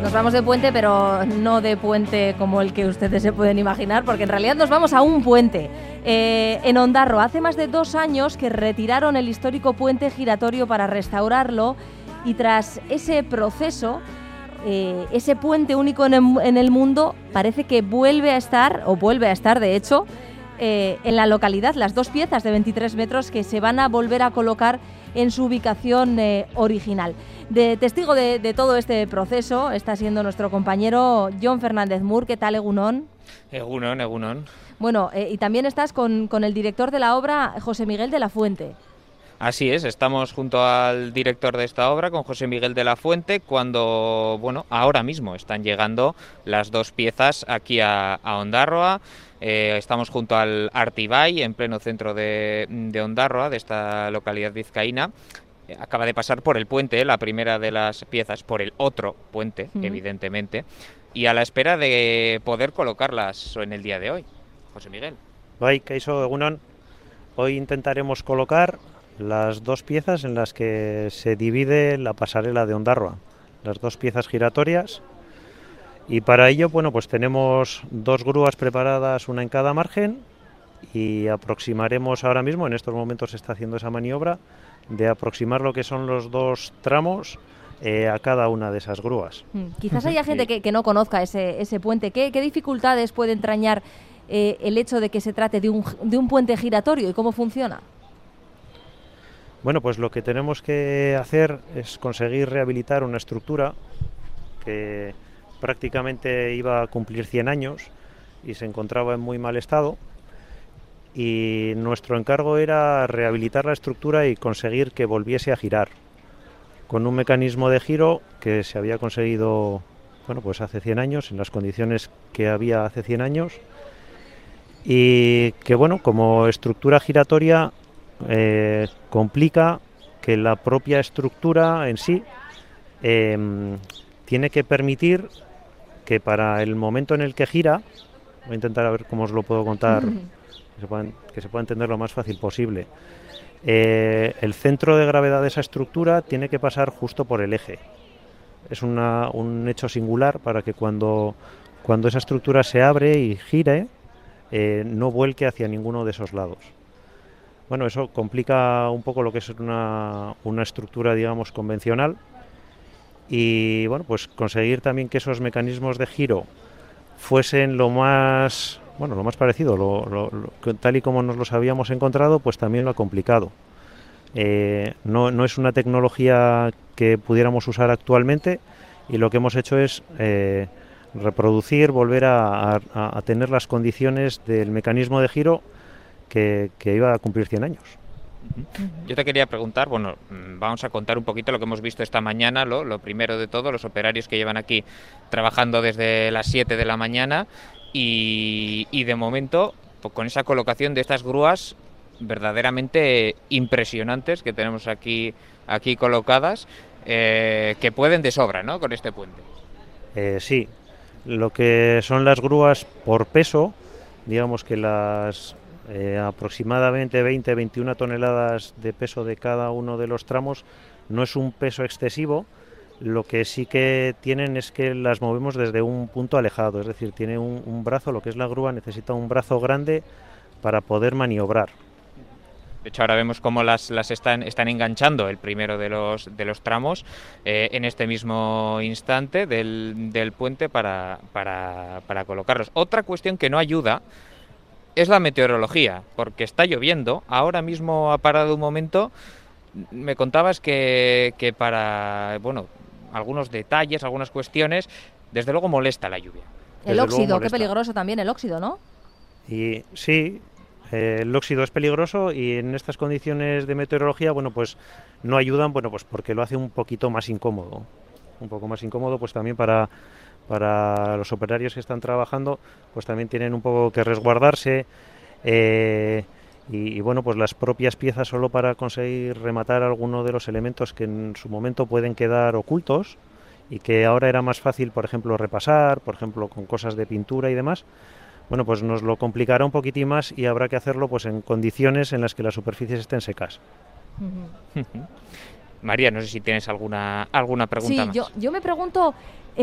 nos vamos de puente, pero no de puente como el que ustedes se pueden imaginar, porque en realidad nos vamos a un puente. En Ondarroa, hace más de 2 años que retiraron el histórico puente giratorio para restaurarlo, y tras ese proceso, ese puente único en el mundo parece que vuelve a estar de hecho, en la localidad, las 2 piezas de 23 metros que se van a volver a colocar en su ubicación original. De testigo de todo este proceso está siendo nuestro compañero Jon Fernández Mur. ¿Qué tal, Egunon? Egunon. Bueno, y también estás con el director de la obra, José Miguel de la Fuente. Así es, estamos junto al director de esta obra, con José Miguel de la Fuente, cuando, ahora mismo están llegando las 2 piezas aquí a Ondarroa. Estamos junto al Artibai, en pleno centro de Ondarroa, de esta localidad vizcaína. Acaba de pasar por el puente, la primera de las piezas, por el otro puente, evidentemente, y a la espera de poder colocarlas en el día de hoy. José Miguel. Bai, kaixo, egunon. Hoy intentaremos colocar las 2 piezas en las que se divide la pasarela de Ondarroa, las 2 piezas giratorias. Y para ello, pues tenemos 2 grúas preparadas, una en cada margen, y aproximaremos ahora mismo, en estos momentos se está haciendo esa maniobra, de aproximar lo que son los 2 tramos a cada una de esas grúas. Quizás haya gente que no conozca ese puente. ¿Qué dificultades puede entrañar el hecho de que se trate de un puente giratorio y cómo funciona? Bueno, pues lo que tenemos que hacer es conseguir rehabilitar una estructura que prácticamente iba a cumplir 100 años y se encontraba en muy mal estado, y nuestro encargo era rehabilitar la estructura y conseguir que volviese a girar con un mecanismo de giro que se había conseguido pues hace 100 años, en las condiciones que había hace 100 años, y que como estructura giratoria complica que la propia estructura en sí tiene que permitir que para el momento en el que gira, voy a intentar a ver cómo os lo puedo contar, que se pueda entender lo más fácil posible, el centro de gravedad de esa estructura tiene que pasar justo por el eje. Es un hecho singular para que cuando esa estructura se abre y gire, no vuelque hacia ninguno de esos lados. Bueno, eso complica un poco lo que es una estructura, digamos, convencional. Y pues conseguir también que esos mecanismos de giro fuesen lo más parecido, tal y como nos los habíamos encontrado, pues también lo ha complicado. No es una tecnología que pudiéramos usar actualmente, y lo que hemos hecho es reproducir, volver a tener las condiciones del mecanismo de giro que iba a cumplir 100 años. Yo te quería preguntar, vamos a contar un poquito lo que hemos visto esta mañana, lo primero de todo, los operarios que llevan aquí trabajando desde las 7 de la mañana y de momento, pues, con esa colocación de estas grúas verdaderamente impresionantes que tenemos aquí colocadas, que pueden de sobra, ¿no?, con este puente. Sí, lo que son las grúas por peso, digamos que las aproximadamente 20-21 toneladas de peso de cada uno de los tramos, no es un peso excesivo. Lo que sí que tienen es que las movemos desde un punto alejado, es decir, tiene un brazo, lo que es la grúa necesita un brazo grande para poder maniobrar. De hecho, ahora vemos cómo las están enganchando el primero de los tramos en este mismo instante del puente para colocarlos. Otra cuestión que no ayuda es la meteorología, porque está lloviendo. Ahora mismo ha parado un momento. Me contabas que para algunos detalles, algunas cuestiones, desde luego molesta la lluvia. El óxido, qué peligroso también el óxido, ¿no? Y sí, el óxido es peligroso, y en estas condiciones de meteorología, pues no ayudan, pues porque lo hace un poquito más incómodo. Un poco más incómodo, pues también para los operarios que están trabajando, pues también tienen un poco que resguardarse, y pues las propias piezas, solo para conseguir rematar alguno de los elementos que en su momento pueden quedar ocultos y que ahora era más fácil, por ejemplo, repasar, por ejemplo, con cosas de pintura y demás, pues nos lo complicará un poquitín más, y habrá que hacerlo pues en condiciones en las que las superficies estén secas. María, no sé si tienes alguna pregunta más. Sí, yo me pregunto...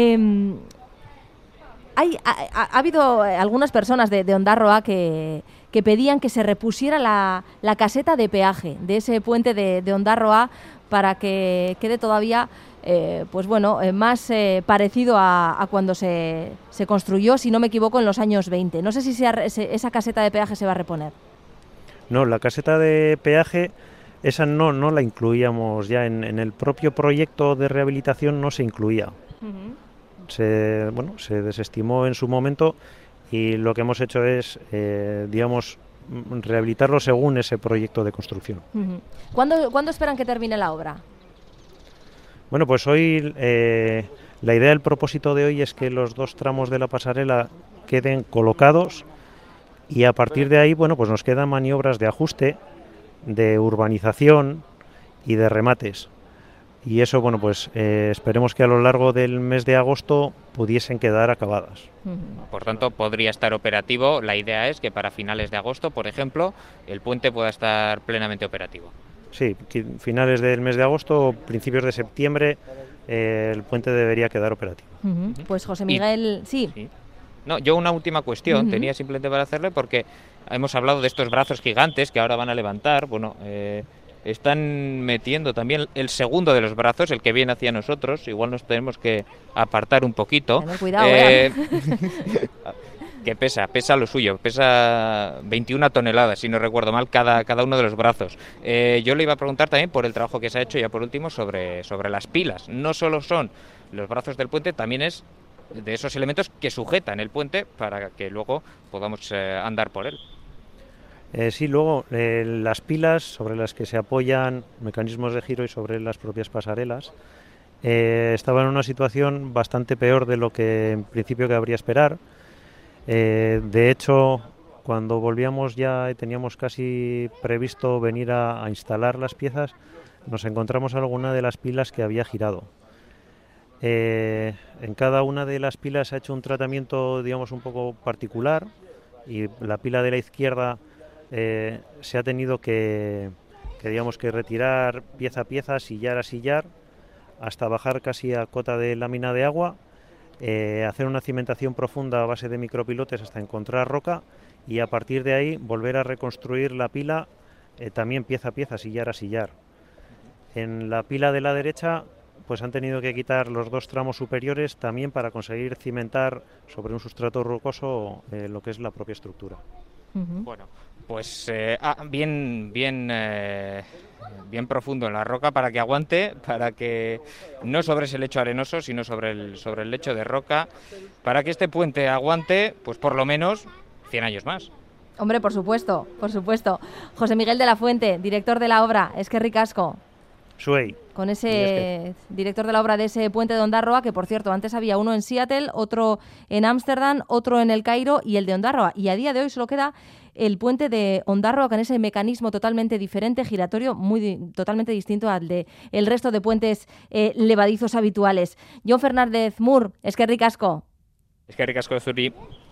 Ha habido algunas personas de Ondarroa que pedían que se repusiera la caseta de peaje de ese puente de Ondarroa para que quede todavía más parecido a cuando se construyó, si no me equivoco, en los años 20. No sé si esa caseta de peaje se va a reponer. No, la caseta de peaje, esa no la incluíamos ya en el propio proyecto de rehabilitación, no se incluía. Uh-huh. Se desestimó en su momento y lo que hemos hecho es, rehabilitarlo según ese proyecto de construcción. Uh-huh. ¿Cuándo esperan que termine la obra? Bueno, pues hoy la idea, el propósito de hoy es que los 2 tramos de la pasarela queden colocados y a partir de ahí, pues nos quedan maniobras de ajuste, de urbanización y de remates. Y eso, esperemos que a lo largo del mes de agosto pudiesen quedar acabadas. Por tanto, podría estar operativo. La idea es que para finales de agosto, por ejemplo, el puente pueda estar plenamente operativo. Sí, finales del mes de agosto o principios de septiembre el puente debería quedar operativo. Uh-huh. Pues José Miguel, sí. No, yo una última cuestión tenía simplemente para hacerle, porque hemos hablado de estos brazos gigantes que ahora van a levantar. Están metiendo también el segundo de los brazos, el que viene hacia nosotros. Igual nos tenemos que apartar un poquito. Cuidado, que pesa lo suyo, pesa 21 toneladas, si no recuerdo mal, cada uno de los brazos. Yo le iba a preguntar también por el trabajo que se ha hecho, ya por último, sobre las pilas. No solo son los brazos del puente, también es de esos elementos que sujetan el puente para que luego podamos andar por él. Sí, luego las pilas sobre las que se apoyan mecanismos de giro y sobre las propias pasarelas estaban en una situación bastante peor de lo que en principio cabría esperar. De hecho, cuando volvíamos ya y teníamos casi previsto venir a instalar las piezas, nos encontramos alguna de las pilas que había girado. En cada una de las pilas se ha hecho un tratamiento, un poco particular, y la pila de la izquierda se ha tenido que retirar pieza a pieza, sillar a sillar, hasta bajar casi a cota de lámina de agua, hacer una cimentación profunda a base de micropilotes hasta encontrar roca y a partir de ahí volver a reconstruir la pila también pieza a pieza, sillar a sillar. En la pila de la derecha pues han tenido que quitar los 2 tramos superiores también para conseguir cimentar sobre un sustrato rocoso lo que es la propia estructura. Uh-huh. Bueno, pues bien profundo en la roca para que aguante, para que no sobre ese lecho arenoso, sino sobre el lecho de roca, para que este puente aguante, pues por lo menos 100 años más. Hombre, por supuesto. José Miguel de la Fuente, director de la obra, eskerrik asko. Suey. Con ese director de la obra de ese puente de Ondarroa, que por cierto, antes había uno en Seattle, otro en Ámsterdam, otro en El Cairo y el de Ondarroa. Y a día de hoy solo queda el puente de Ondarroa con ese mecanismo totalmente diferente, giratorio, totalmente distinto al de el resto de puentes levadizos habituales. Jon Fernández Mur, eskerrik asko. Eskerrik asko zuri.